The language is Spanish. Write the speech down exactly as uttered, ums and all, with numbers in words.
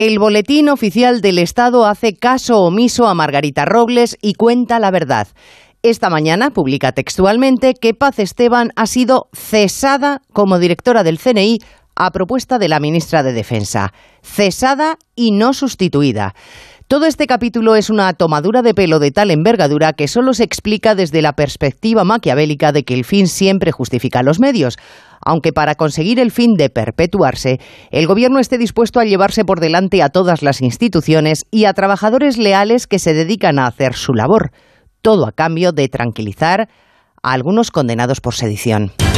El Boletín Oficial del Estado hace caso omiso a Margarita Robles y cuenta la verdad. Esta mañana publica textualmente que Paz Esteban ha sido cesada como directora del C N I a propuesta de la ministra de Defensa. Cesada y no sustituida. Todo este capítulo es una tomadura de pelo de tal envergadura que solo se explica desde la perspectiva maquiavélica de que el fin siempre justifica los medios, aunque para conseguir el fin de perpetuarse, el Gobierno esté dispuesto a llevarse por delante a todas las instituciones y a trabajadores leales que se dedican a hacer su labor, todo a cambio de tranquilizar a algunos condenados por sedición.